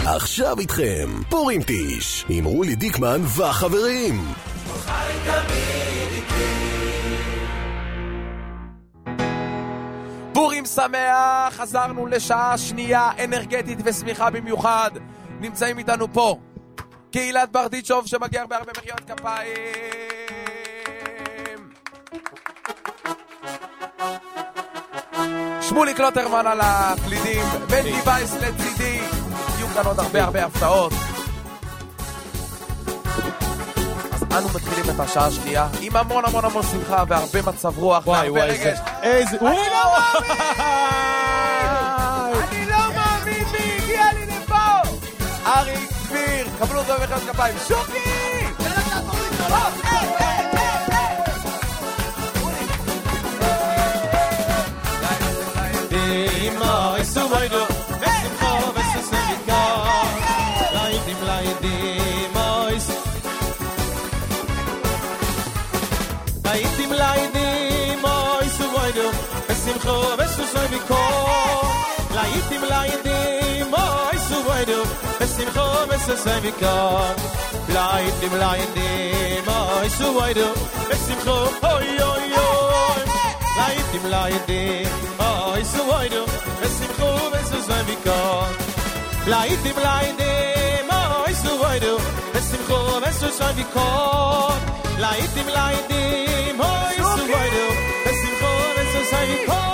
עכשיו איתכם, פורים טיש, עם רולי דיקמן והחברים. פורים שמח, חזרנו לשעה שנייה אנרגטית ושמיחה במיוחד. נמצאים איתנו פה קהילת ברדיצ'וב שמגיע בהרבה מחיאות כפיים. שמולי קלוטרמן על הקלידים, בן דיווייס לצידי. יהיו כאן עוד הרבה הפתעות. אז אנו מתחילים את השעה השנייה עם המון שמחה והרבה מצב רוח והרבה רגש. איזה... אני לא מאמין מי הגיע לי לפה. אריק דביר, קבלו אותו במחיאות כפיים. שוקי! Laitim laidim, oy suvoidu, besimcho besesevikon. Laitim laidim, oy suvoidu, besimcho, oy oy oy. Laitim laidim, oy suvoidu, besimcho besesevikon. Laitim laidim, oy suvoidu, besimcho besesevikon. Laitim laidim, oy suvoidu, besimcho besesevikon.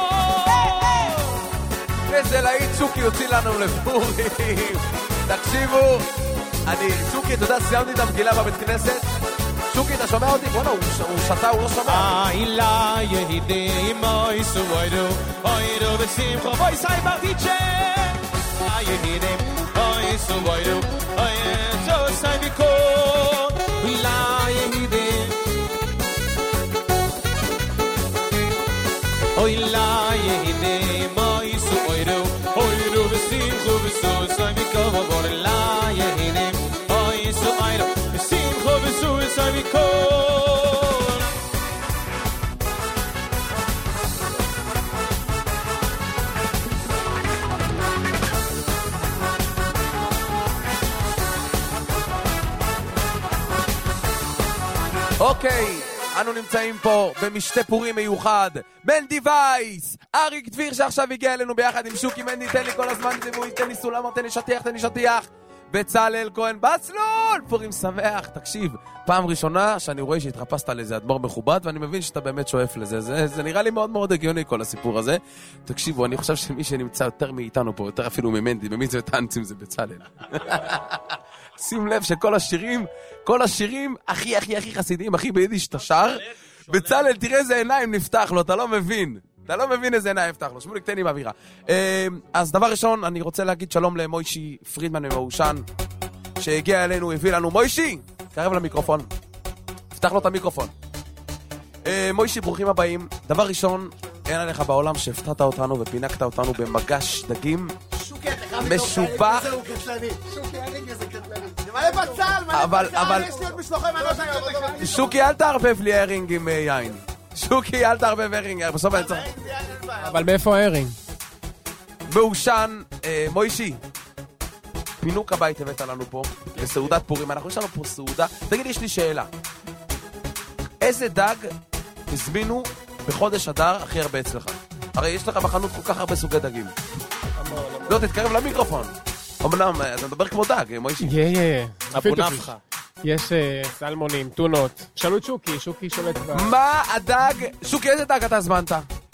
איזה להיט שוקי יוציא לנו לפורים. תקשיבו, שוקי, אתה יודע, סיימתי את המגילה בבית כנסת. שוקי, אתה שומע אותי? בוא'נה, הוא שתה, הוא לא שומע. אילה יהידים, אוי סווידו, אוי דו בשמחו, אוי סי ברדיצ'ה. יהידים, אוי סווידו, אוי זו סי ביקור. אילה יהידים, אוי לה יהידים, אוי סווידו, אוי דו בשמחו, וסו סי ביקור, אוי לה יהידים, אוי סווידו, בשמחו, וסו סי ביקור. אוקיי, אנו נמצאים פה במשתה פורים מיוחד. בן דיווייס, אריק דביר שעכשיו הגיע אלינו ביחד עם שוקי מנדי, תן לי כל הזמן דיווי, תן לי סולם, תן לי שטיח, בצלאל כהן בצלול. פורים שמח. תקשיב, פעם ראשונה שאני רואה שהתחפשת לזה אדמו"ר מכובד, ואני מבין שאתה באמת שואף לזה. זה נראה לי מאוד מאוד הגיוני כל הסיפור הזה. תקשיבו, אני חושב שמי שנמצא יותר מאיתנו פה, יותר אפילו ממנדי, במי זה טנצים, זה בצלאל. שים לב שכל השירים הכי חסידיים, הכי ביידיש תשר, בצלאל, תראה איזה עיניים נפתח לו, אתה לא מבין איזה עיניים נפתח לו. שמוליק, תן לי באווירה. אז דבר ראשון, אני רוצה להגיד שלום למוישי פרידמן ממאושן, שהגיע אלינו, הביא לנו. מוישי, קרב למיקרופון, פתח לו את המיקרופון. מוישי, ברוכים הבאים. דבר ראשון, אין עליך בעולם שהפתעת אותנו ופינקת אותנו במגש דגים משובח. זהו קטלני. שוקי, הרינג איזה קטלני. זה מלא בצל, יש לי עוד משלוחי מנות היום. שוקי, אל תערבב לי הרינג עם יין. שוקי, אל תערבב הרינג. בסוף אני צריך... אבל מאיפה הרינג? מאושן, מוישי, פינוק הבית הבאת לנו פה, בסעודת פורים. יש לנו פה סעודה. תגיד, יש לי שאלה. איזה דג הזמינו בחודש אדר הכי הרבה אצלך? הרי יש לך בחנות כל כך הרבה סוגי דגים. לא, תתקרב למיקרופון. אמנם, אתה מדבר כמו דג, מוישי. אבו נפחה. יש סלמונים, טונות. שאלו את שוקי שולט בה. מה הדג? שוקי, איזה דג אתה הזמנת?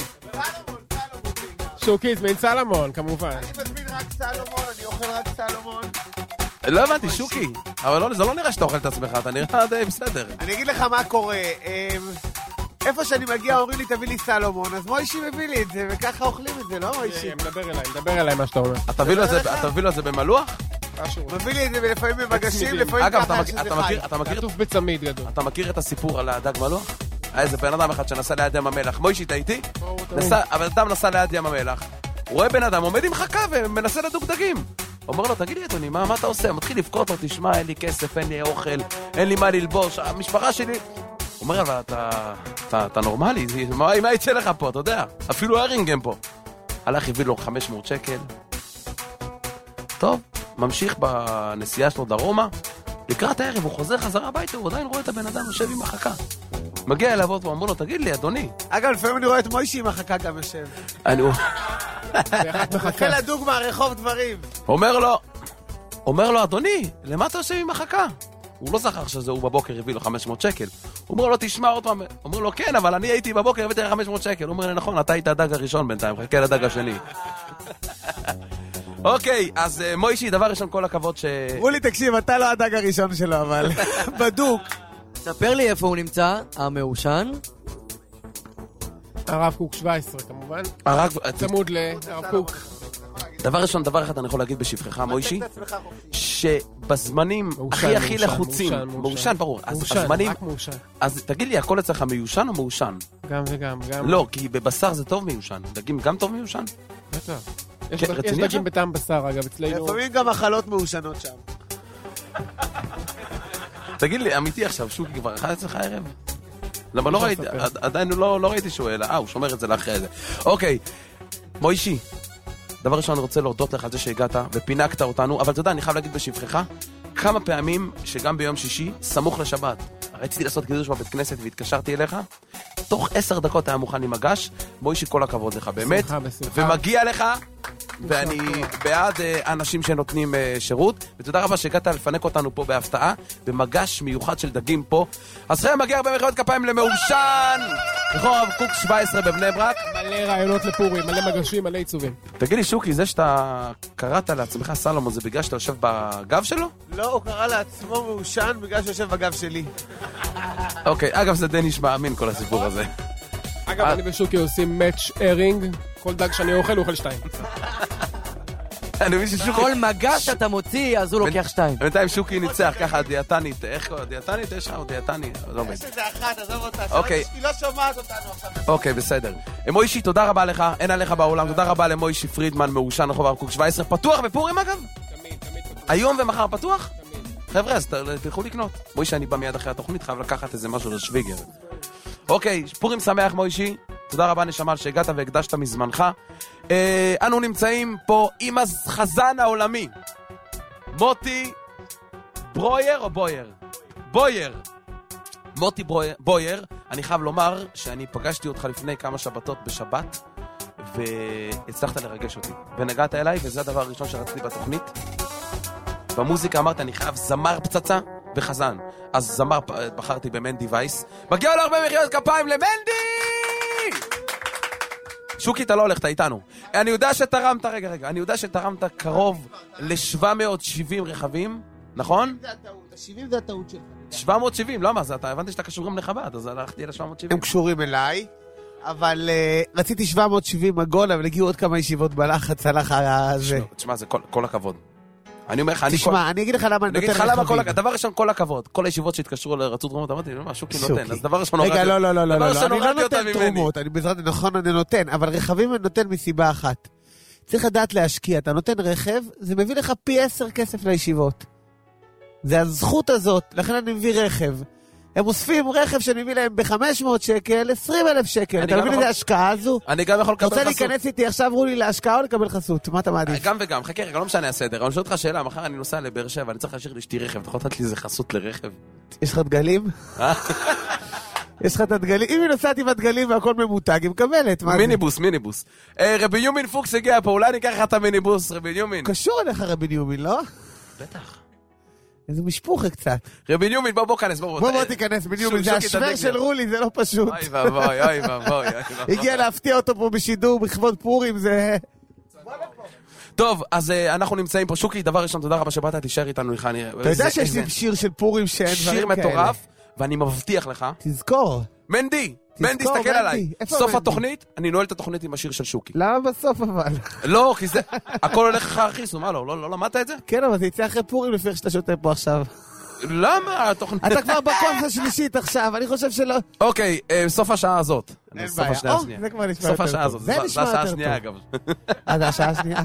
שוקי, זמין סלמון, כמובן. אני מזמין רק סלמון, אני אוכל רק סלמון. לא הבנתי, שוקי. אבל זה לא נראה שאתה אוכל את עצמך, אתה נראה די בסדר. אני אגיד לך מה קורה. איפה שאני מגיע, אומרים לי, תביא לי סלומון, אז מוישי מביא לי את זה, וככה אוכלים את זה, לא מוישי? מדבר אליי מה שאתה אומר. אתה מביא לו את זה במלוח? מביא לי את זה לפעמים במגשים, לפעמים ככה שזה חי. כתוב בצמיד גדול. אתה מכיר את הסיפור על הדג מלוח? איזה בן אדם אחד שנסע ליד ים המלח. מוישי, אתה איתי? אבל אדם נסע ליד ים המלח. הוא רואה בן אדם, עומד עם חכה ומנסה לדוג דגים. אומר לו, תגיד לי, אדוני, מה אתה עושה? מתחיל לבכות לו, תשמע, אין לי כסף, אין לי אוכל, אין לי מה ללבוש, המשפחה שלי... הוא אומר, אבל אתה נורמלי, מה יצא לך פה, אתה יודע? אפילו הרינגהם פה. הלך, הביא לו 500 שקל. טוב, ממשיך בנסיעה שלו דרומה, לקראת הערב הוא חוזר חזרה הביתה, הוא עדיין רואה את הבן אדם יושב עם מחכה. מגיע אליו עוד ואמרו לו, תגיד לי, אדוני. אגב, לפעמים אני רואה את מוישי עם מחכה גם יושב. מחכה לדוגמה, רחוב דברים. אומר לו, אדוני, למה אתה יושב עם מחכה? הוא לא זכר שזה הוא בבוקר הביא לו 500 שקל. הוא אומר לו, תשמע עוד פעם. אומר לו, כן, אבל אני הייתי בבוקר הבאתי לך 500 שקל. הוא אומר לי, נכון, אתה היית הדג הראשון בינתיים, חכה לדג השני. אוקיי, אז מוישי, דבר ראשון, כל הכבוד ש... רולי, תקשיב, אתה לא הדג הראשון שלו, אבל בדוק. ספר לי איפה הוא נמצא, המעושן. הרב קוק 17 כמובן. צמוד לרב קוק. דבר ראשון, דבר אחד אני יכול להגיד בשבחך, מוישי, שבזמנים הכי לחוצים, מעושן, ברור, אז הזמנים, אז תגיד לי, הכל אצלך מיושן או מעושן? גם וגם, גם. לא, כי בבשר זה טוב מיושן, דגים גם טוב מיושן? בטח. יש דגים בטעם בשר, אגב, אצלנו. לפעמים גם מחלות מעושנות שם. תגיד לי, אמיתי עכשיו, שוקי כבר אחד אצלך הערב? למה לא ראיתי, עדיין לא ראיתי שהוא אלא, הוא שומר את זה לאחרי זה. אוקיי, מוישי, דבר ראשון, אני רוצה להודות לך על זה שהגעת ופינקת אותנו, אבל אתה יודע, אני חייב להגיד בשבחך, כמה פעמים שגם ביום שישי, סמוך לשבת, רציתי לעשות קידוש בבית כנסת והתקשרתי אליך, תוך 10 דקות היה מוכן עם מגש, מוישי, כל הכבוד לך, באמת, ומגיע לך, ואני בעד אנשים שנותנים שירות, ותודה רבה שהגעת לפנק אותנו פה בהפתעה, במגש מיוחד של דגים פה. אז חיים מגיע הרבה מחיאות כפיים למעושן, רחוב הרב קוק 17 בבני ברק. מלא רעיונות לפורים, מלא מגשים, מלא עיצובים. תגיד לי, שוקי, זה שאתה קראת לעצמך סלומון, זה בגלל שאתה יושב בגב שלו? לא, הוא קרא לעצמו מעושן בגלל שיושב בגב שלי. אוקיי, אגב, זה די נשמע אמין כל הסיפור הזה. אגב, אני ושוקי עושים מאץ' ארינג, כל דג שאני אוכל, הוא אוכל 2. אני מבין ששוקי... כל מגש שאתה מוציא, אז הוא לוקח 2. בינתיים שוקי ניצח ככה, דיאטנית, איך קורא? דיאטנית? יש לך או דיאטנית? יש איזה אחת, עזוב אותה. אוקיי. היא לא שומעת אותנו עכשיו. אוקיי, בסדר. מוישי, תודה רבה לך, אין עליך בעולם, תודה רבה למוישי פרידמן, מעושן רחוב הרב קוק 17, פתוח בפורים אגב? תמיד פתוח. היום ומחר פתוח? תמיד. חבר'ה, אז תלכו לקנות. מוישי, אני בא מיד אחרי התוכנית, חייב לקחת איזה משהו לשוויגר. אוקיי, פורים שמח מוישי, תודה רבה נשמה שהגעת והקדשת מזמנך. אנו נמצאים פה עם החזן העולמי, מוטי ברויר או בויר? בויר. מוטי בויר, אני חייב לומר שאני פגשתי אותך לפני כמה שבתות בשבת, והצלחת לרגש אותי. ונגעת אליי, וזה הדבר הראשון שרציתי בתוכנית. במוזיקה אמרת, אני חייב זמר פצצה וחזן. אז זמר בחרתי במנדי וייס. מגיע לו הרבה מחיאות כפיים למנדי! שוקי, אתה לא הולך, אתה איתנו. אני יודע שתרמת, רגע, אני יודע שתרמת קרוב ל-770 רכבים, נכון? זה הטעות, ה-70 זה הטעות שלך. 770, למה? אתה הבנתי שאתה קשור גם לחב"ד, אז הלכתי ל-770. הם קשורים אליי, אבל רציתי 770 עגול, אבל הגיעו עוד כמה ישיבות בלחץ, הלך הזה. תשמע, זה כל הכבוד. אני אומר לך, תשמע, אני אגיד לך למה אני נותן רכבים. דבר ראשון, כל הכבוד. כל הישיבות שהתקשרו לרצות תרומות, אמרתי, מה, שוקי נותן. אז דבר ראשון, רגע, לא, אני לא נותן תרומות, אני בעזרת, נכון, אני נותן, אבל רכבים אני נותן מסיבה אחת. צריך לדעת להשקיע, אתה נותן רכב, זה מביא לך פי 10 כסף לישיבות. זה הזכות הזאת, לכן אני מביא רכב. הם אוספים רכב שאני מביא להם ב-500 שקל, 20,000 שקל. אתה מבין את ההשקעה הזו? אני גם יכול לקבל חסות. רוצה להיכנס איתי עכשיו, רו לי להשקעה או לקבל חסות? מה אתה מעדיף? גם וגם, חכה רגע, לא משנה הסדר. אני שואל אותך שאלה, מחר אני נוסע לבאר שבע, אני צריך להשאיר לאשתי רכב, אתה יכול לתת לי איזה חסות לרכב? יש לך דגלים? יש לך את הדגלים? אם היא נוסעת עם הדגלים והכל ממותג, היא מקבלת. מיניבוס. רבי יומין פוקס הגיע פה, אולי ניקח לך את המיניבוס, רבי יומין. קשור אליך רבי יומין, לא? בטח. איזה משפוחה קצת. רבי ניומין, בוא כנס, בוא תיכנס, בניומין, זה השוור של רולי, זה לא פשוט. אוי ואבוי. הגיע להפתיע אותו פה בשידור, בכבוד פורים, זה... טוב, אז אנחנו נמצאים פה. שוקי, דבר ראשון, תודה רבה שבאת, תישאר איתנו. אתה יודע שיש לי שיר של פורים שאין דברים כאלה. שיר מטורף, ואני מבטיח לך. תזכור. מנדי, סתכל עליי. סוף התוכנית, אני נועל את התוכנית עם השיר של שוקי. למה בסוף אבל? לא, כי זה, הכל הולך לך ארכיס, מה לא למדת את זה? כן, אבל זה יצא אחרי פורים לפי איך שאתה שותה פה עכשיו. למה התוכנית? אתה כבר בקורס השלישית עכשיו, אני חושב שלא. אוקיי, סוף השעה הזאת. אין בעיה. זה כבר נשמע יותר טוב. סוף השעה הזאת. זה השעה השנייה אגב. זה השעה השנייה.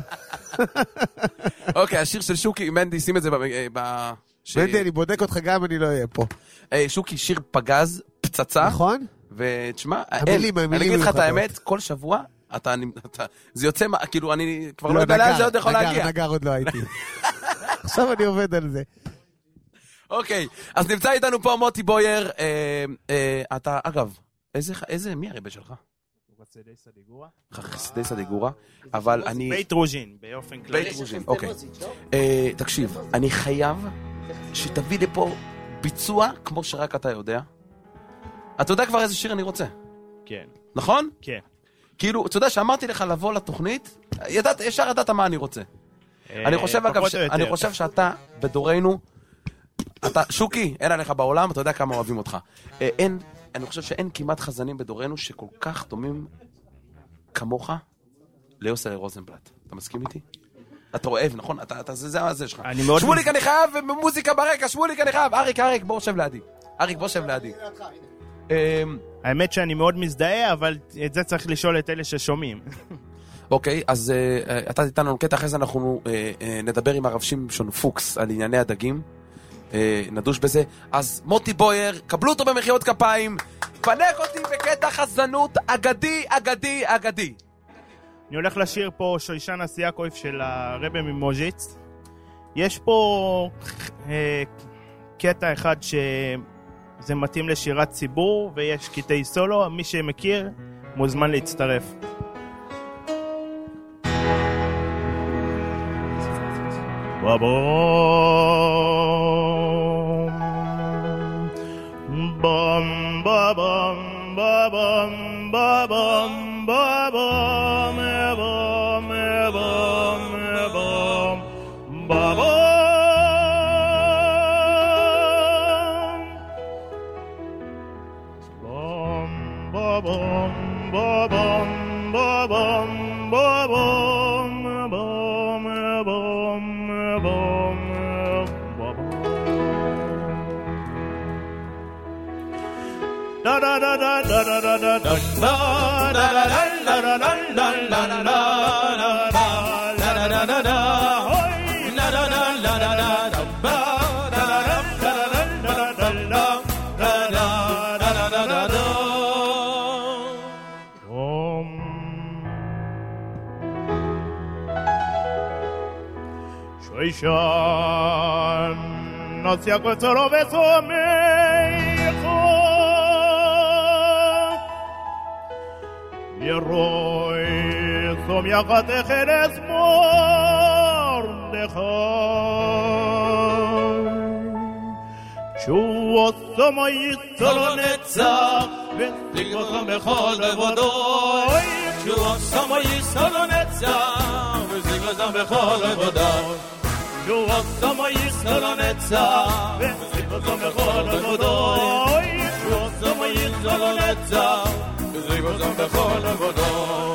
אוקיי, השיר של שוקי, מנדי, שים את זה מנדי, אני בודק אותך גם, אני לא אהיה פה. שוקי, שיר פגז, פצצה. נכון? ותשמע, אני אגיד לך את האמת, כל שבוע, זה יוצא, כאילו, אני כבר לא יודע לאן זה עוד יכול להגיע. נגר עוד לא הייתי. עכשיו אני עובד על זה. אוקיי, אז נמצא איתנו פה מוטי בויר. אתה, אגב, מי הרבה שלך? חסידי סדיגורה. חסידי סדיגורה, אבל אני... בית רוז'ין, באופן כללי. בית רוז'ין, אוקיי. תקשיב, אני חייב שתביא לי פה ביצוע כמו שרק אתה יודע. אתה יודע כבר איזה שיר אני רוצה? כן. נכון? כן. כאילו, אתה יודע שאמרתי לך לבוא לתוכנית, ישר ידעת מה אני רוצה. אני חושב, אגב, אני חושב שאתה, בדורנו, אתה, שוקי, אין עליך בעולם, אתה יודע כמה אוהבים אותך. אני חושב שאין כמעט חזנים בדורנו שכל כך דומים כמוך ליוסי רוזנבלט. אתה מסכים איתי? אתה אוהב, נכון? זה הזה שלך. שמוליק, אני חייב מוזיקה ברקע, שמוליק, אני חייב. אריק, בוא שב לידי. אריק, בוא שב לידי. האמת שאני מאוד מזדהה, אבל את זה צריך לשאול את אלה ששומעים. אוקיי, אז אתה תיתן לנו קטע, אחרי זה אנחנו נדבר עם הרב שמשון פוקס על ענייני הדגים. נדוש בזה. אז מוטי בויר, קבלו אותו במחיאות כפיים, פנק אותי בקטע חזנות אגדי. אני הולך לשיר פה שוישן אסייקויף של הרבי ממוז'יץ. יש פה קטע אחד שזה מתאים לשירת ציבור, ויש קטעי סולו, מי שמכיר מוזמן להצטרף. Bum ba bum ba bum ba bum ba bum bum bum bum ba bum ba bum ba bum ba bum ba bum bum bum bum da da da da da da da da da da da da da da da da Shoishan Nasia Kotsoro Vesomecho Yeroi Somyakat Echeres Mordechai Shuot Samayit Salonetzach V'zikosam Bechol Levodoi Shuot Samayit Salonetzach V'zikosam Bechol Levodoi Shuot Samayit Salonetzach V'zikosam Bechol Levodoi Shuot Samayit Salonetzach V'zikosam Bechol Levodoi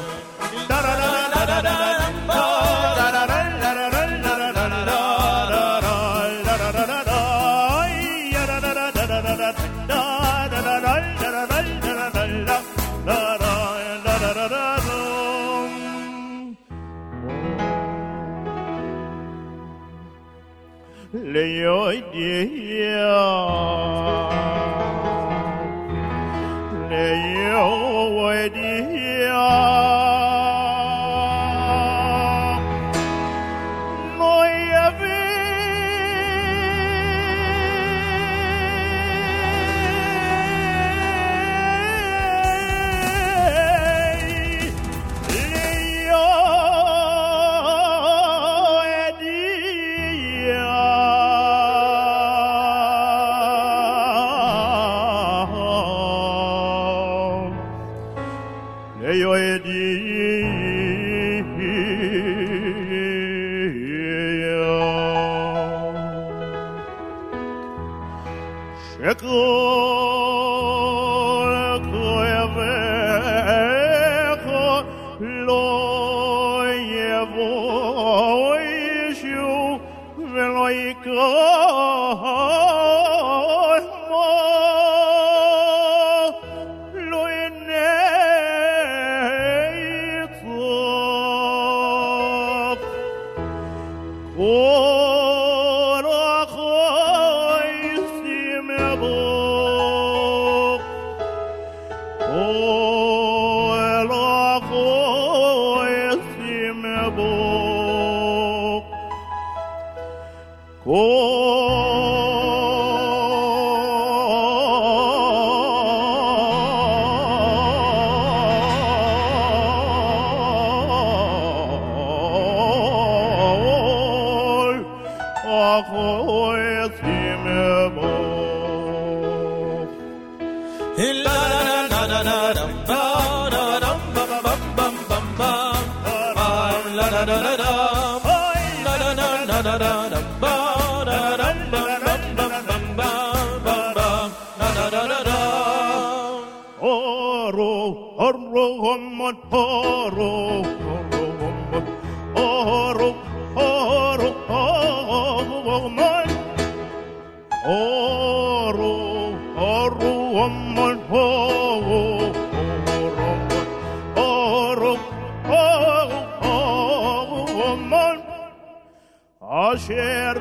אשר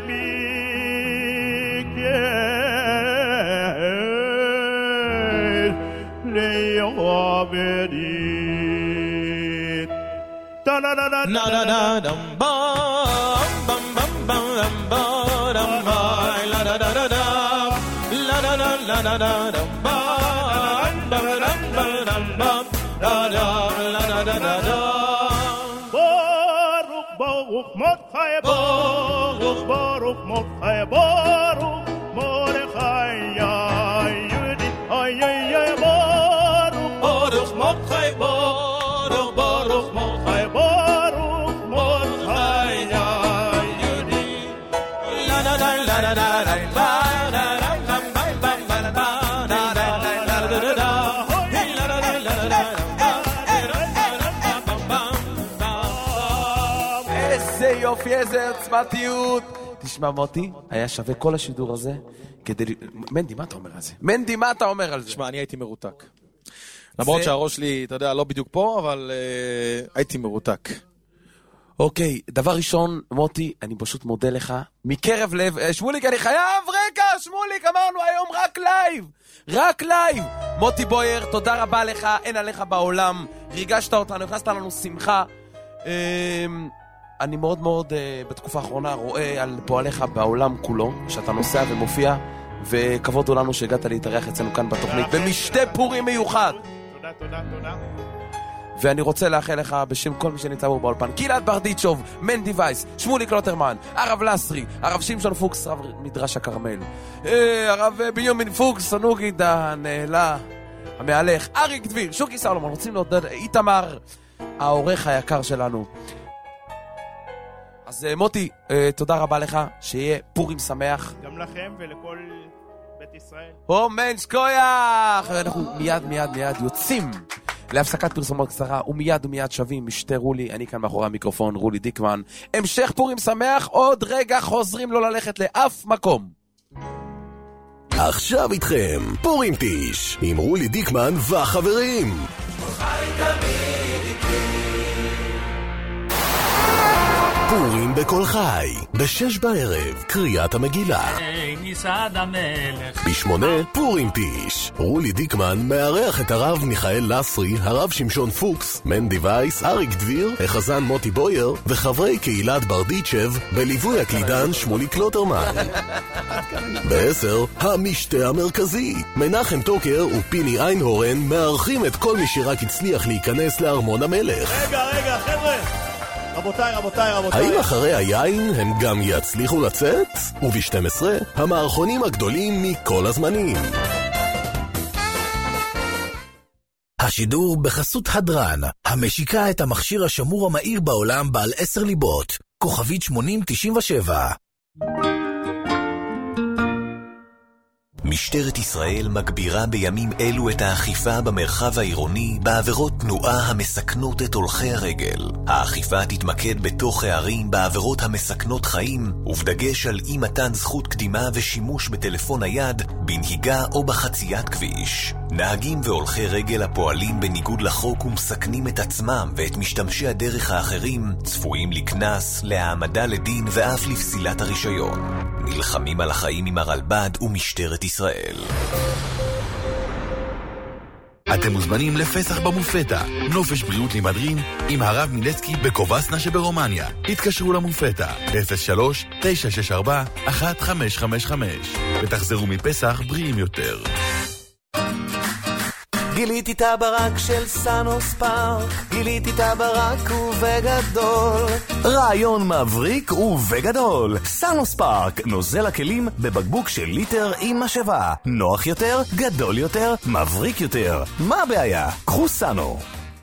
ביקר ליעבדית ברוך מרדכי ברוך מרדכי ברוך מרדכי יהודי ברוך מרדכי ברוך מרדכי ברוך מרדכי יהודי יופי, איזה עוצמתיות. תשמע מוטי, היה שווה כל השידור הזה כדי... מנדי, מה אתה אומר על זה? מנדי, מה אתה אומר על זה? תשמע, אני הייתי מרותק. למרות שהראש שלי, אתה יודע, לא בדיוק פה, אבל הייתי מרותק. אוקיי, דבר ראשון, מוטי, אני פשוט מודה לך מקרב לב. שמוליק, אני חייב רגע, שמוליק, אמרנו היום רק לייב. מוטי בויר, תודה רבה לך, אין עליך בעולם. ריגשת אותנו, הכנסת לנו שמחה. אני מאוד מאוד בתקופה האחרונה רואה על פועליך בעולם כולו, שאתה נוסע ומופיע, וכבוד הוא לנו שהגעת להתארח אצלנו כאן בתוכנית, במשתה פורים מיוחד. תודה. ואני רוצה לאחל לך בשם כל מי שנמצא בו באולפן, קהילת ברדיצ'וב, מנדי וייס, שמוליק קלוטרמן, הרב לסרי, הרב שמשון פוקס, רב מדרש הכרמל, הרב בנימין פוקס, הנוגית הנעלה, המהלך, אריק דביר, שוקי סלומון, רוצים להודד איתמר, העורך היקר שלנו. אז מוטי, תודה רבה לך, שיהיה פורים שמח. גם לכם ולכל בית ישראל. מנש כויח! אנחנו מיד יוצאים להפסקת פרסומות קצרה, ומיד שווים, משתה רולי, אני כאן מאחורי המיקרופון, רולי דיקמן. המשך פורים שמח, עוד רגע חוזרים לא ללכת לאף מקום. עכשיו איתכם, פורים טיש, עם רולי דיקמן והחברים. פורים בכל חי, ב6 בערב, קריאת המגילה. ניסד המלך. ב8, פורים טיש. רולי דיקמן מארח את הרב מיכאל לסרי, הרב שמשון פוקס, מנדי וייס, אריק דביר, החזן מוטי בויר, וחברי קהילת ברדיצ'ב, בליווי הקלידן שמוליק קלוטרמן. ב10, המשתה המרכזי. מנחם טוקר ופיני איינהורן מארחים את כל מי שרק הצליח להיכנס לארמון המלך. רגע, חבר'ה. רבותיי. האם אחרי היין הם גם יצליחו לצאת? וב12, המערכונים הגדולים מכל הזמנים. השידור בחסות הדרן, המשיקה את המכשיר השמור המהיר בעולם בעל 10 ליבות, כוכבית 8097. משטרת ישראל מגבירה בימים אלו את האכיפה במרחב העירוני בעבירות תנועה המסכנות את הולכי הרגל. האכיפה תתמקד בתוך הערים בעבירות המסכנות חיים, ובדגש על אי מתן זכות קדימה ושימוש בטלפון נייד, בנהיגה או בחציית כביש. נהגים והולכי רגל הפועלים בניגוד לחוק ומסכנים את עצמם ואת משתמשי הדרך האחרים, צפויים לקנס, להעמדה לדין ואף לפסילת הרישיון. נלחמים על החיים עם הרלב"ד ומשטרת ישראל. אתם מוזמנים לפסח במופתה, נופש בריאות למדרין, עם הרב מילצקי בקובסנה שברומניה. התקשרו למופתה, 03-964-1555, ותחזרו מפסח בריאים יותר. גיליתי את הברק של סאנוס פארק, גיליתי את הברק ובגדול. רעיון מבריק ובגדול. סאנוס פארק, נוזל הכלים בבקבוק של ליטר עם משאבה. נוח יותר, גדול יותר, מבריק יותר. מה הבעיה? קחו סאנו.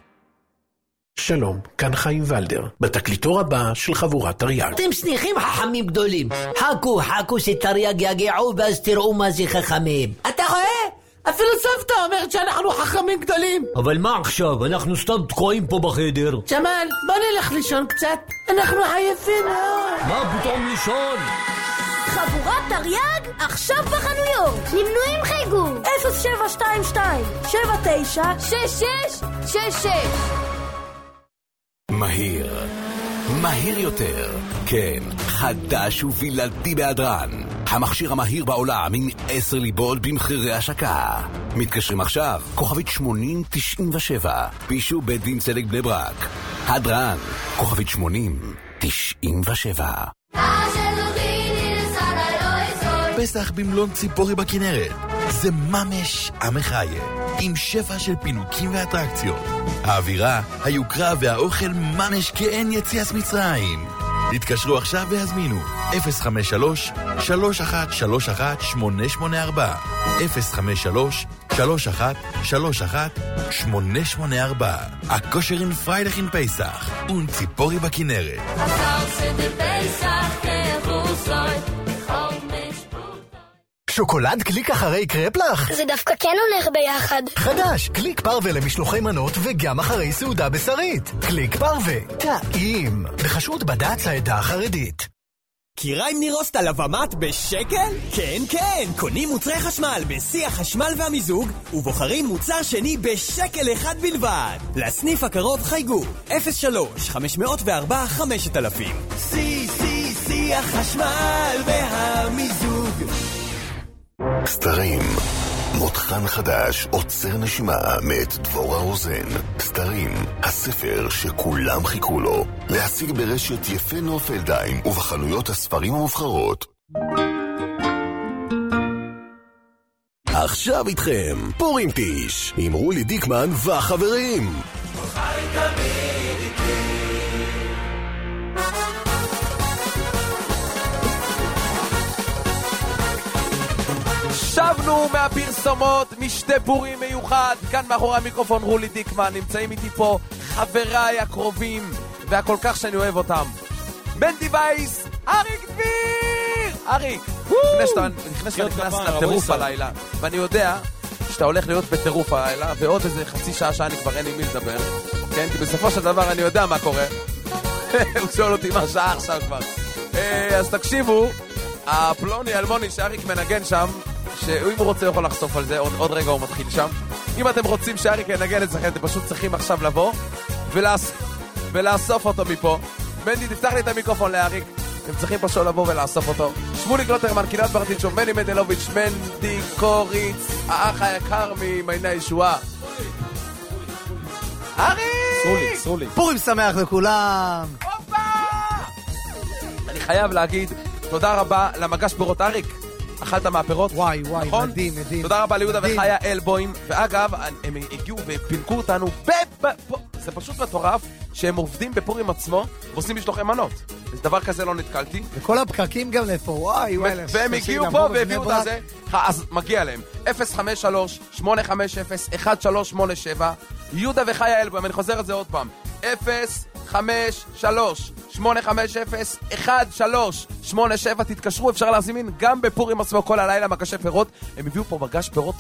שלום, כאן חיים ולדר, בתקליטור הבא של חבורת תרי"ג. אתם שניכם חכמים גדולים. חכו שתרי"ג יגיעו ואז תראו מה זה חכמים. אתה רואה? אפילו סבתא אומרת שאנחנו חכמים גדולים. אבל מה עכשיו? אנחנו סתם תקועים פה בחדר. ג'מאל, בוא נלך לישון קצת. אנחנו עייפים מאוד. מה פתאום לישון? חבורת תרי"ג עכשיו בחנויות. נמנועים חייגו 0722 79 6666. מהיר יותר. כן, חדש ובלעדי בהדרן. המכשיר המהיר בעולם עם 10 ליבות במחירי השקה. מתקשרים עכשיו, כוכבית 8097, פישו בית דין צדק בני ברק. הדרן, כוכבית 8097. פסח במלון ציפורי בכנרת. זה ממש המחיה, עם שפע של פינוקים ואטרקציות. האווירה, היוקרה והאוכל ממש כאין יציאת מצרים. התקשרו עכשיו והזמינו 053-3131-884 053-3131-884. הכושר עם פריידך אין פסח ונציפורי בכנרת. שוקולד קליק אחרי קרפלח? זה דווקא כן הולך ביחד. חדש, קליק פרווה למשלוחי מנות וגם אחרי סעודה בשרית. קליק פרווה, טעים. בחשוד בד"ץ העדה החרדית. קיריים נירוסט על הבמת בשקל? כן, כן! קונים מוצרי חשמל בשיא החשמל והמיזוג ובוחרים מוצר שני בשקל אחד בלבד. לסניף הקרוב חייגו 03-504-5000. שיא החשמל והמיזוג. סתרים, מותחן חדש, עוצר נשימה מאת דבורה רוזן. סתרים, הספר שכולם חיכו לו. להשיג ברשת יפה נופלדיים ובחנויות הספרים המובחרות. עכשיו איתכם, פורים טיש, עם רולי דיקמן והחברים. שבנו מהפרסומות, משתה פורים מיוחד. כאן מאחורי המיקרופון רולי דיקמן. נמצאים איתי פה חבריי הקרובים והכל כך שאני אוהב אותם. מנדי וייס, אריק דביר! אריק, לפני שאתה נכנס לטירוף הלילה, ואני יודע שאתה הולך להיות בטירוף הלילה, ועוד איזה חצי שעה אני כבר אין עם מי לדבר, כן? כי בסופו של דבר אני יודע מה קורה. הוא שואל אותי מה שעה עכשיו כבר. אז תקשיבו, הפלוני אלמוני שאריק מנגן שם, שאם הוא רוצה יכול לחשוף על זה, עוד רגע הוא מתחיל שם. אם אתם רוצים שאריק ינגן את זה, אתם פשוט צריכים עכשיו לבוא ולאסוף אותו מפה. מנדי, תפתח לי את המיקרופון לאריק. אתם צריכים פשוט לבוא ולאסוף אותו. שמולי גלוטרמן, קהילת ברטיצ'ו, מני מדלוביץ', מנדי קוריץ, האח היקר ממעייני הישועה. אריק! סרולי. פורים שמח לכולם. אני חייב להגיד תודה רבה למגש פירות אריק. אכלת מהפירות? וואי, נכון? מדהים. תודה רבה ליהודה וחיה אלבוים. ואגב, הם הגיעו ופינקו אותנו זה פשוט מטורף שהם עובדים בפורים עצמו ועושים משלוחי מנות. דבר כזה לא נתקלתי. וכל הפקקים גם לפה, וואי. והם הגיעו פה והביאו את זה. אז מגיע להם 053-850-1387 יהודה וחיה אלבוים. אני חוזר את זה עוד פעם 053-850-1387. תתקשרו, אפשר להזמין גם בפורים עצמו כל הלילה מגשי פירות. הם הביאו פה מגש פירות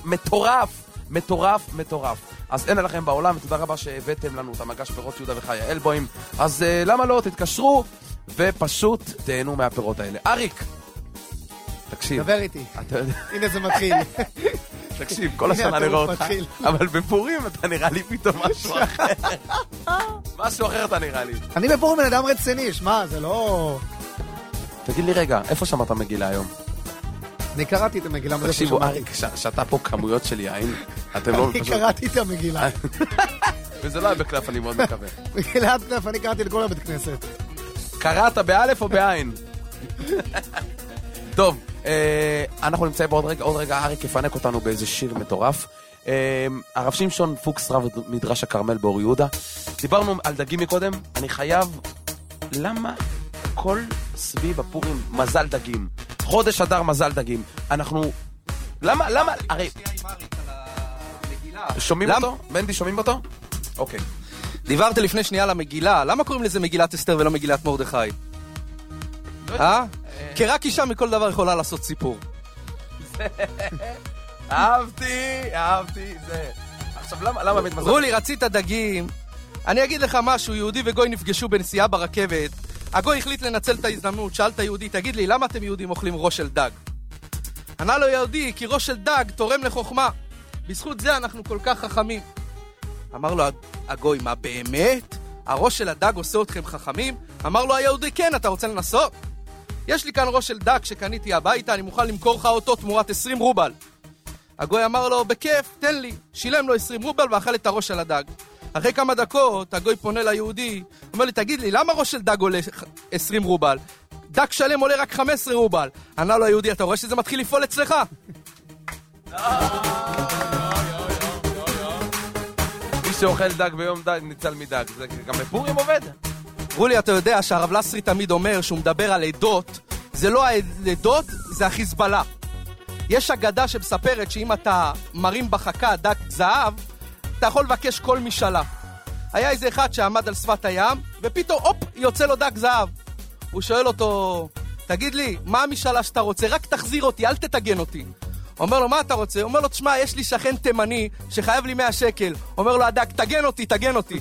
מטורף. אז אין לכם בעולם, ותודה רבה שהבאתם לנו את המגש פירות יהודה וחיה אלבוים. אז למה לא, תתקשרו ופשוט תהנו מהפירות האלה. אריק, תקשיב. דבר איתי. הנה זה מתחיל. תקשיב, כל השנה נראה אותך, אבל בפורים אתה נראה לי פתאום משהו אחר. משהו אחר אתה נראה לי. אני בפורים בן אדם רציני, שמע, זה לא... תגיד לי רגע, איפה שמעת מגילה היום? אני קראתי את המגילה. תקשיבו, אריק, שאתה פה כמויות של יין, אתם לא... אני קראתי את המגילה. וזה לא היה בקלף, אני מאוד מקווה. מגילת קלף, אני קראתי לכל הבית כנסת. קראת באלף או בעין? טוב, אנחנו נמצאים בעוד רגע, אריק יפנק אותנו באיזה שיר מטורף. הרב שמשון פוקס, רב מדרש הכרמל באור יהודה. דיברנו על דגים מקודם, אני חייב... למה כל סביב הפורים מזל דגים? חודש אדר מזל דגים. אנחנו... למה? הרי... שומעים אותו? מנדי, שומעים אותו? אוקיי. דיברת לפני שנייה על המגילה, למה קוראים לזה מגילת אסתר ולא מגילת מרדכי? כי רק אישה מכל דבר יכולה לעשות סיפור. אהבתי, זה. עכשיו, למה בית מזל? רולי, רצית דגים. אני אגיד לך משהו, יהודי וגוי נפגשו בנסיעה ברכבת. הגוי החליט לנצל את ההזדמנות, שאל את היהודי, תגיד לי, למה אתם יהודים אוכלים ראש של דג? ענה לו יהודי, כי ראש של דג תורם לחוכמה. בזכות זה אנחנו כל כך חכמים. אמר לו הגוי, מה באמת? הראש של הדג עושה אתכם חכמים? אמר לו היהודי, כן, אתה רוצה לנסות? יש לי כאן ראש של דג שקניתי הביתה, אני מוכן למכור לך אותו תמורת 20 רובל. הגוי אמר לו, בכיף, תן לי. שילם לו 20 רובל ואכל את הראש של הדג. אחרי כמה דקות, הגוי פונה ליהודי, אומר לי, תגיד לי, למה ראש של דג עולה 20 רובל? דג שלם עולה רק 15 רובל. ענה לו היהודי, אתה רואה שזה מתחיל לפעול אצלך? מי שאוכל דג ביום דג ניצל מדג, זה גם בפורים עובד? רולי, אתה יודע שהרב לסרי תמיד אומר שהוא מדבר על עדות, זה לא העדות, זה החיזבאללה. יש אגדה שמספרת שאם אתה מרים בחכה דג זהב, אתה יכול לבקש כל משאלה. היה איזה אחד שעמד על שפת הים, ופתאום, הופ, יוצא לו דג זהב. הוא שואל אותו, תגיד לי, מה המשאלה שאתה רוצה? רק תחזיר אותי, אל תתגן אותי. אומר לו, מה אתה רוצה? אומר לו, תשמע, יש לי שכן תימני שחייב לי 100 שקל. אומר לו, הדג, תגן אותי.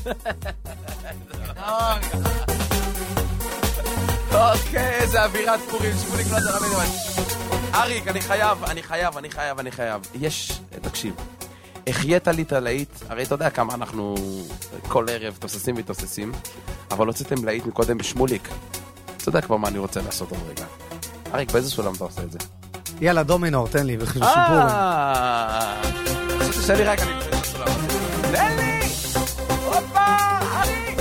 אוקיי, איזה אווירת פורים, שבו לקנות את הרבי נאמן. אריק, אני חייב. יש, תקשיב, החיית לי את הלהיט, הרי אתה יודע כמה אנחנו כל ערב תוססים, אבל הוצאתם להיט מקודם בשמוליק. אתה יודע כבר מה אני רוצה לעשות עוד רגע. אריק, באיזה סולם אתה עושה את זה? יאללה, דומינור, תן לי, שיפור. חשבתי שלי רק אני אתן את הסולם. תן לי! הופה! אריק!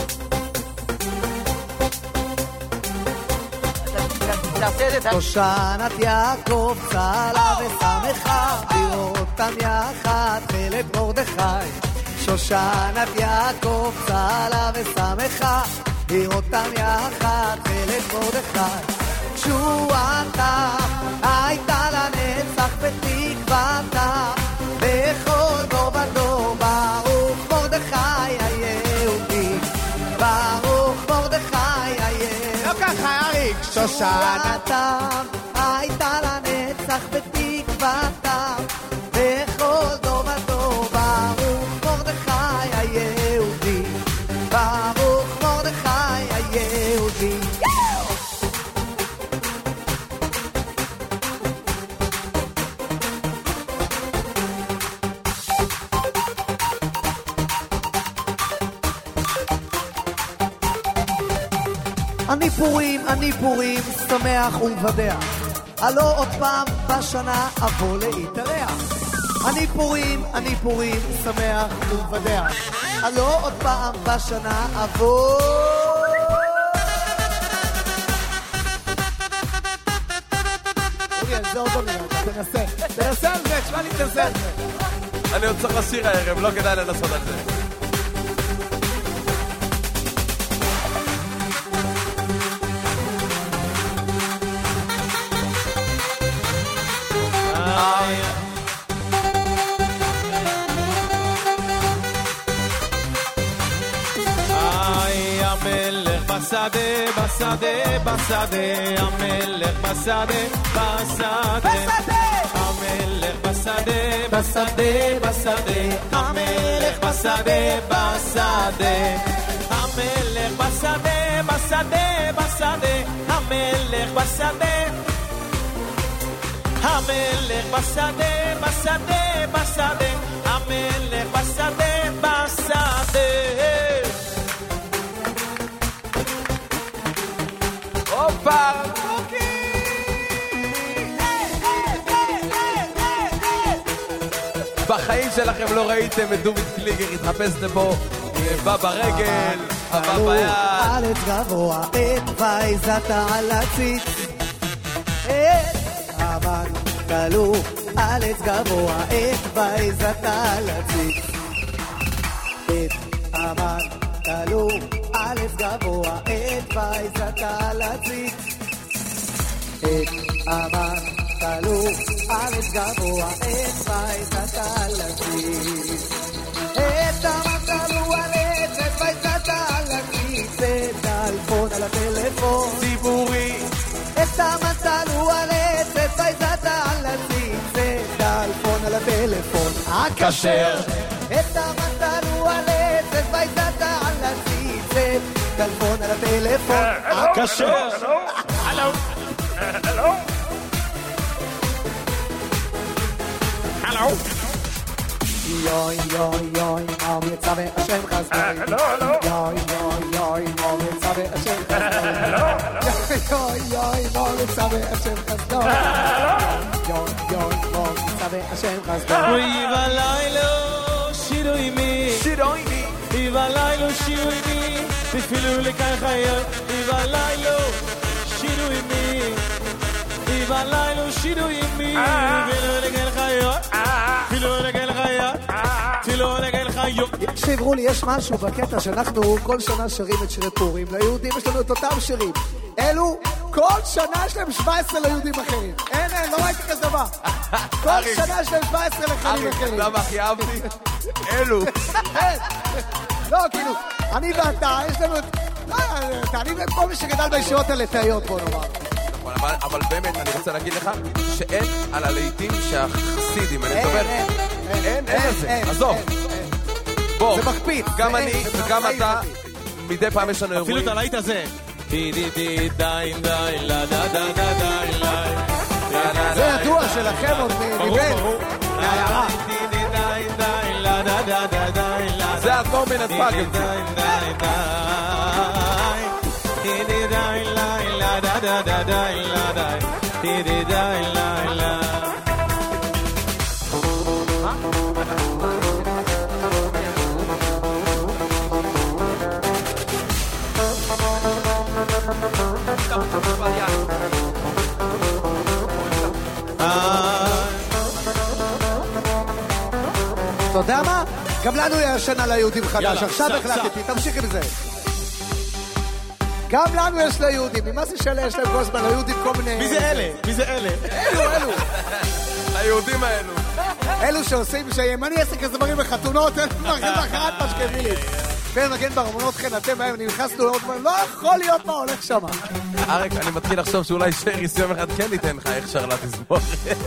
שושנת יעקב צהלה ושמחה, לראותם יחד חלק מרדכי. שושנת יעקב צהלה ושמחה, לראותם יחד חלק מרדכי. תשועתה הייתה לנצח בתקוותה, בכל דור ודור ברוך מרדכי היהודי, ברוך מרדכי היהודי. לא ככה אריק, שושנתה הייתה לנצח בתקוותה, בכל דור ודור ברוך מרדכי היהודי, ברוך מרדכי היהודי. אני פורים, שמח ומבדח, הלא עוד פעם בשנה אבוא להתארח. אני פורים, שמח ומבדח, הלא עוד פעם בשנה אבוא. אוריאל, זה עוד מילה, תנסה על זה, תשמע לי תנסה על זה. אני עוד צריך לשיר הערב, לא כדאי לנסות על זה. בשדה, המלך בשדה, המלך בשדה, המלך בשדה, המלך בשדה, המלך בשדה, המלך בשדה, המלך בשדה. הופה! בחיים שלכם לא ראיתם את דוביד קליגר, התחפשתם פה, בא ברגל, בא ביד. אלץ גבוה, את וייזת על הציץ. את אמן תלו, אלץ גבוה, את וייזת על הציץ. את אמן תלו, אלץ גבוה, את וייזת על הציץ. את אמן תלו, אלץ גבוה, את וייזת על הציץ. את אמן תלו, את וייזת על הציץ. את טלפון על הטלפון ציבורי. את אמן תלו, את וייזת על הציץ. את טלפון על הטלפון הכשר. את אמן תלו, את וייזת על הציץ. את טלפון על הטלפון הכשר. הלו. הלו. הלו. יוי יוי יוי מה מצווה השם חסדו. יוי יוי יוי מה מצווה השם חסדו. יוי יוי מה מצווה השם חסדו. יוי יוי מה מצווה השם חסדו. ובלילה שירוי מי ובלילה שירוי מי תפילו לכאן חיות ובלילה שירוי מי ובלילה שירוי מי תפילו לכאן חיות תפילו לכאן חיות תפילו לכאן חיות. שיברו לי, יש משהו בקטע שאנחנו כל שנה שרים את שירי פורים. ליהודים יש לנו את אותם שירים. אלו כל שנה יש להם 17 ליהודים אחרים. אין, לא ראיתי כזה דבר. כל שנה יש להם 17 לחיים אחרים. למה הכי אהבתי? אלו. לא, כאילו, אני ואתה, יש לנו... אני וכל מי שגדל בישיבות הליטאיות, בוא נאמר. אבל באמת, אני רוצה להגיד לך שאין על הלעיתים שהחסידים, אני מדבר, אין על זה, עזוב. בוא, זה מקפיץ. גם אני וגם אתה, מדי פעם יש לנו אירועים. אפילו את הלעיט הזה. זה ידוע שלכם עוד מבן. מהעיירה. זה האדמו"ר מנתב"ג. אתה יודע מה? גם לנו יש שנה ליהודים חדש, עכשיו החלטתי, תמשיך עם זה. גם לנו יש ליהודים, ממה זה שאלה יש להם כל הזמן ליהודים כל מיני... מי זה אלה? מי זה אלה? אלו. היהודים האלו. אלו שעושים שימני עסק הזמרים בחתונות, הם מראים אחרת פשקבילית. בן מגן ברמונות חן, אתם בהם נכנסנו לעוד דברים, לא יכול להיות מה הולך שם. אריק, אני מתחיל לחשוב שאולי שריס יום אחד כן ניתן לך איך שרלה תזמור.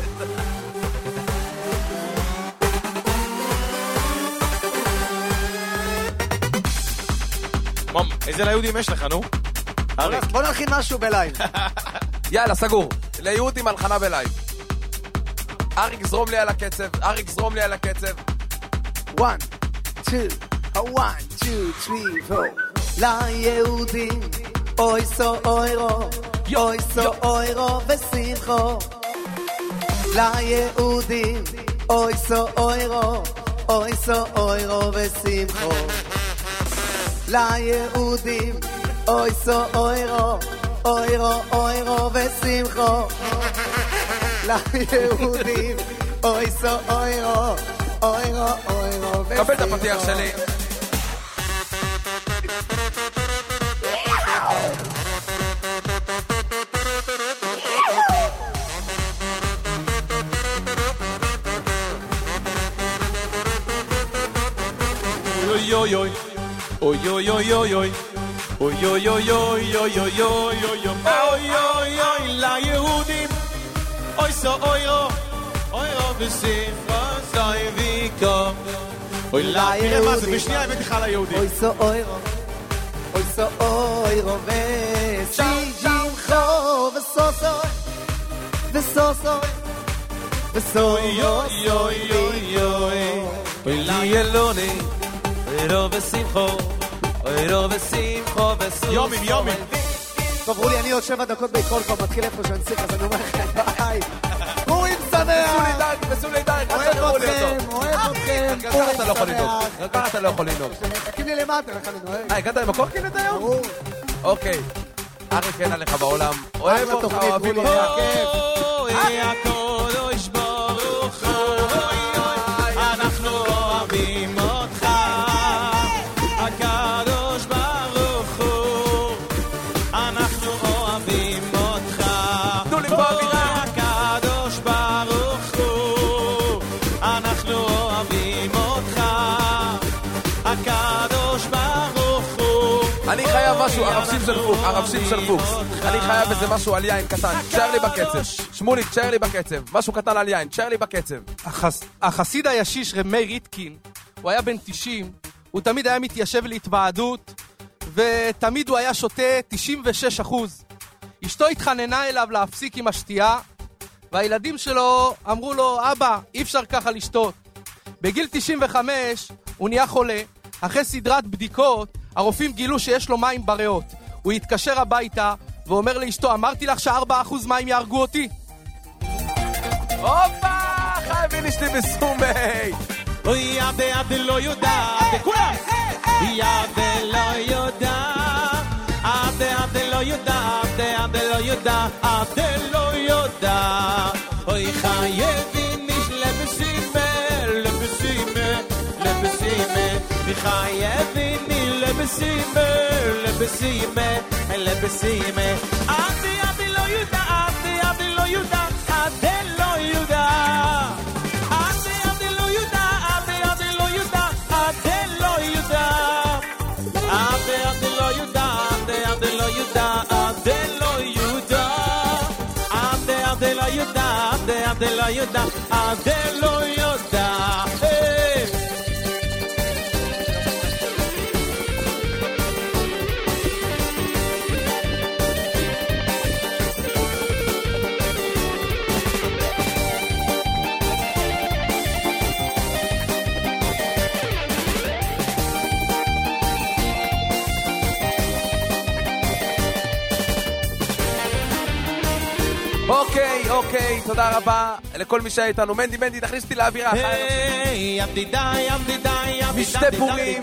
מום, איזה ליהודים יש לך, נו? בוא נלחין משהו בלייב. יאללה, סגור. ליהודים הלחנה בלייב. אריק זרום לי על הקצב, אריק זרום לי על הקצב. 1, 2, 1, 2, 3, 4. ליהודים, אוי סו אוירו, אוי סו אוירו ושמחו. ליהודים, אוי סו אוירו, אוי סו אוירו ושמחו. ליהודים, אוי סו אוירו, אוירו אוירו ושמחו. ליהודים, אוי סו אוירו, אוירו אוירו ושמחו. קבל את הפתיח שלי. אוי אוי אוי אוי אוי אוי אוי אוי אוי אוי אוי אוי אוי אוי אוי אוי אוי אוי ליהודים אוי סו אוירו אוירו ושמחה סוי ויקום אוי ליהודים מה זה בשנייה הבאתי לך ליהודים אוי סו אוירו אוי סו אוירו ושמחו וסוסוי וסוסוי וסוי אוי אוי אוי אוי אוי ליהודים אוירו ושמחו אוירו ושמחו וסוסוי יומים יומים טוב רולי אני עוד 7 דקות בכל פעם מתחיל איפה שאני צריך אז אני אומר לכם ביי פורים שמח בסולי דג אוהב אתכם אוהב אתה לא יכול לנהוג. גם ככה אתה לא יכול לנהוג. חכים לי למטה, לך לנהוג. הגעת עם הקורקינט היום? ברור. אוקיי. אריק, אין עליך בעולם. אוהב אותך, אוהבים אותך. הקודש ברוך אנחנו אוהבים אותך הקדוש ברוך אנחנו אוהבים אותך תנו לי פה אווירה הקדוש ברוך אנחנו אוהבים אותך הקדוש ברוך אני חייב משהו, הרב שמשון פוקס. אני חייב איזה משהו על יין קטן. תשאר לי בקצב. שמוליק, תשאר לי בקצב. משהו קטן על יין, תשאר לי בקצב. החסיד הישיש רב מאיר ריטקין, הוא היה בן 90, הוא תמיד היה מתיישב להתוועדות, ותמיד הוא היה שותה 96%. אשתו התחננה אליו להפסיק עם השתייה, והילדים שלו אמרו לו, אבא, אי אפשר ככה לשתות. בגיל 95 הוא נהיה חולה, אחרי סדרת בדיקות, הרופאים גילו שיש לו מים בריאות. הוא התקשר הביתה ואומר לאשתו, אמרתי לך ש4% מים יהרגו אותי. הופה! חייבין אשתי בסומי! אוי, אבא לא יודע, כולם! אבא לא יודע, אבא לא יודע, אבא לא יודע, אבא לא יודע. אוי, חייבים איש לבסימה, חייבים לבסימה, לבסימה. אבא לא יודע, אבא לא יודע, אבא לא יודע. אוקיי, תודה רבה לכל מי שהיה איתנו. מנדי, תכניס אותי לאווירה. משתי פורים,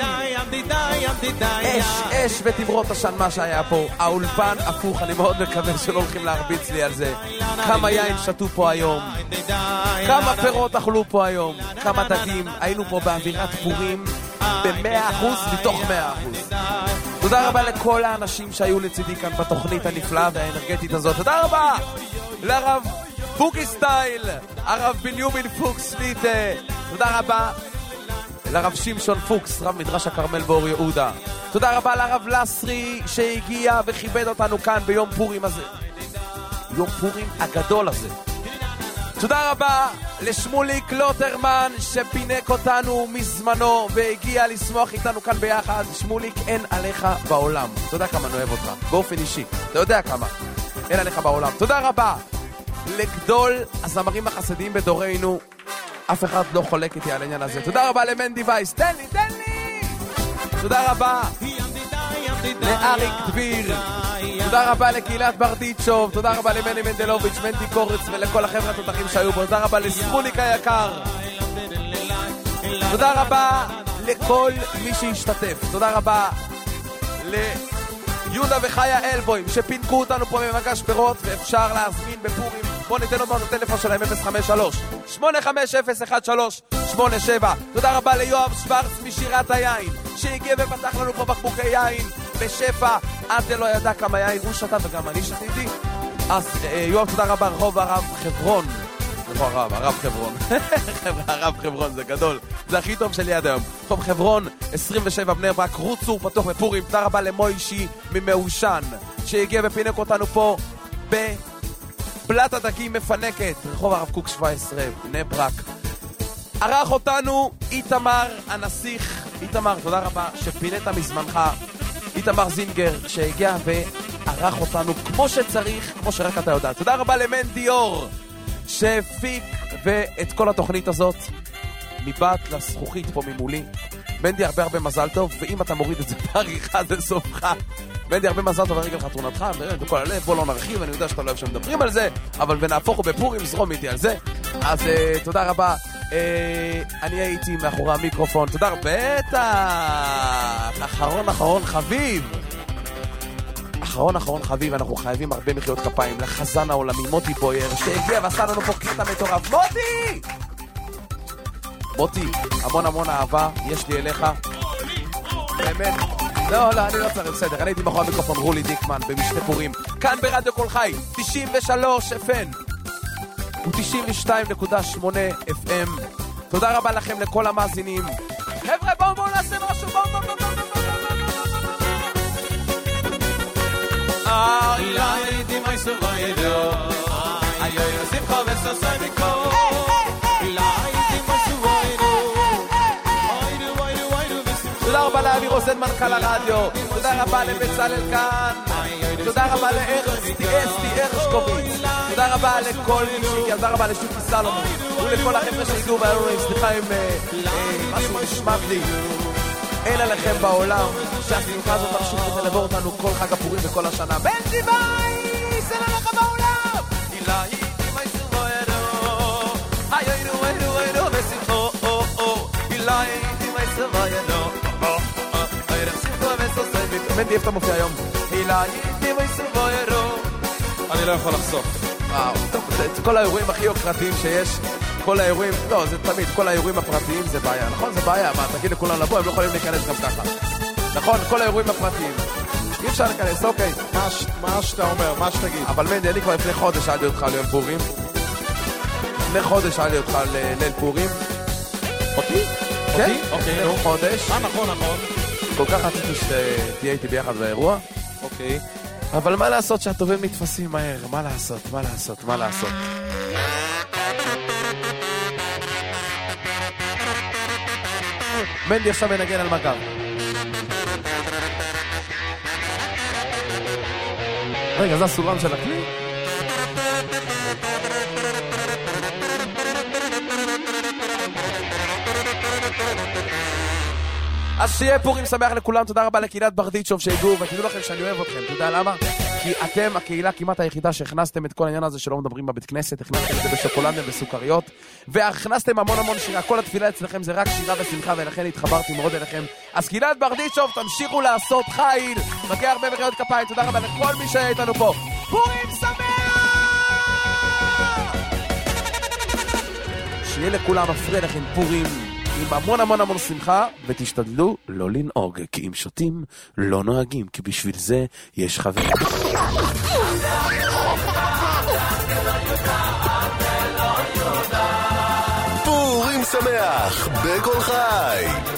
אש ותברות עשן מה שהיה פה. האולפן הפוך, אני מאוד מקווה שלא הולכים להרביץ לי על זה. כמה יין שתו פה היום, כמה פירות אכלו פה היום, כמה דגים. היינו פה באווירת פורים ב100% מתוך 100%. תודה רבה לכל האנשים שהיו לצידי כאן בתוכנית הנפלאה והאנרגטית הזאת. תודה רבה לרב פוקי סטייל, הרב בנימין פוקס ליטה. תודה רבה לרב שמשון פוקס, רב מדרש הכרמל באור יהודה. תודה רבה לרב לסרי שהגיע וכיבד אותנו כאן ביום פורים הזה, יום פורים הגדול הזה. תודה רבה לשמוליק לוטרמן שפינק אותנו מזמנו והגיע לשמוח איתנו כאן ביחד. שמוליק, אין עליך בעולם. אתה יודע כמה אני אוהב אותך, באופן אישי, אתה יודע כמה אין עליך בעולם. תודה רבה לגדול הזמרים החסדיים בדורנו, אף אחד לא חולק איתי על העניין הזה. תודה רבה למנדי וייס, תן לי. תודה רבה לאריק דביר, תודה רבה לקהילת ברדיצ'וב, תודה רבה למני מנדלוביץ', מנדי קורץ ולכל החבר'ה התותחים שהיו בו. תודה רבה לסמוליק היקר, תודה רבה לכל מי שהשתתף. תודה רבה ליהודה וחיה אלבוים שפינקו אותנו פה במגש פירות, ואפשר להזמין בפורים. בוא ניתן עוד את הטלפון שלהם, 053-8501387. תודה רבה ליואב שוורץ משירת היין שהגיע ופתח לנו פה בקבוקי יין בשפע, עד לא ידע כמה יין הוא שתה וגם אני שתיתי. אז יואב, תודה רבה. רחוב הרב חברון, הרב חברון הרב חברון זה גדול, זה הכי טוב שלי עד היום. רחוב חברון 27 בני ברק, רוצו, פתוח בפורים. תודה רבה למוישי ממאושן שהגיע ופינק אותנו פה בפלט הדגים מפנקת, רחוב הרב קוק 17 בני ברק. ערך אותנו איתמר הנסיך. איתמר, תודה רבה שפינית מזמנך. איתמר זינגר שהגיע וערך אותנו כמו שצריך, כמו שרק אתה יודע. תודה רבה למנדי אור שהפיק ואת כל התוכנית הזאת מבת לזכוכית פה ממולי. מנדי, הרבה מזל טוב, ואם אתה מוריד את זה בעריכה זה סופך. מנדי, הרבה מזל טוב לרגל חתונתך, בכל הלב, בוא לא נרחיב, אני יודע שאתה לא אוהב שמדברים על זה, אבל ונהפוך בפורים, זרום איתי על זה. אז תודה רבה אני הייתי מאחורי המיקרופון, תודה רבה, בטח, אחרון חביב. אחרון חביב, אנחנו חייבים הרבה מחיאות כפיים לחזן העולמי מוטי בויר, שהגיע ועשה לנו פה קטע מטורף. מוטי, המון אהבה, יש לי אליך. באמת. לא, אני לא צריך, בסדר. אני הייתי מאחורי המיקרופון רולי דיקמן במשתה פורים. כאן ברדיו כל חי, 93 FM. הוא 92.8 FM. תודה רבה לכם לכל המאזינים. חבר'ה, בואו נעשה משהו, בואו. Lady my survivor Ay ay simcha vesosay miko Lady my survivor תודה רבה לאבי רוזן מנכ"ל הרדיו, תודה רבה לבצלאל כאן, תודה רבה לאסתי הרשקוביץ, תודה רבה לכל מי שהגיע, תודה רבה לשוקי סלומון ולכל החבר'ה שהגיעו והיו לנו סליחה עם משהו נשמע לי. אין עליכם בעולם שהשמחה הזאת תמשיך ותלווה אותנו כל חג הפורים וכל השנה. בנדי וייס, אין עליך בעולם! אילאי דימי סבוירו היו ושמחו אילאי דימי סבוירו מנדי, איפה אתה מופיע היום? אילאי דימי סבוירו אני לא יכול לחסוך. את כל האירועים הכי יוקרתיים שיש, כל האירועים, לא, זה תמיד, כל האירועים הפרטיים זה בעיה, נכון? זה בעיה, מה, תגיד לכולם לבוא, הם לא יכולים להיכנס גם ככה. נכון, כל האירועים הפרטיים. אי אפשר להיכנס, אוקיי. מה שאתה אומר, מה שתגיד. אבל מנדי, אני כבר לפני חודש עלי אותך ליום פורים. לפני חודש עלי אותך ליל פורים. אותי? כן, לפני חודש. נכון. כל כך רציתי שתהיה איתי ביחד באירוע. אוקיי. אבל מה לעשות שהטובים מתפסים מהר? מה לעשות? מנדי עכשיו מנגן על מגר. רגע, זה הסורם של הכלי? אז שיהיה פורים שמח לכולם, תודה רבה לקהילת ברדיצ'וב שהגיעו, ותדעו לכם שאני אוהב אתכם, אתה יודע למה? כי אתם הקהילה כמעט היחידה שהכנסתם את כל העניין הזה שלא מדברים בבית כנסת, הכנסתם את זה בשוקולדים וסוכריות, והכנסתם המון שירה, כל התפילה אצלכם זה רק שירה ושמחה, ולכן התחברתי מאוד אליכם. אז קהילת ברדיצ'וב, תמשיכו לעשות חיל, מגיע הרבה מחיאות כפיים, תודה רבה לכל מי שהיה איתנו פה. פורים שמח! שיהיה לכולם מפריע לכם פורים. עם המון שמחה, ותשתדלו לא לנהוג, כי אם שותים לא נוהגים, כי בשביל זה יש חברים. פורים שמח בכל חי.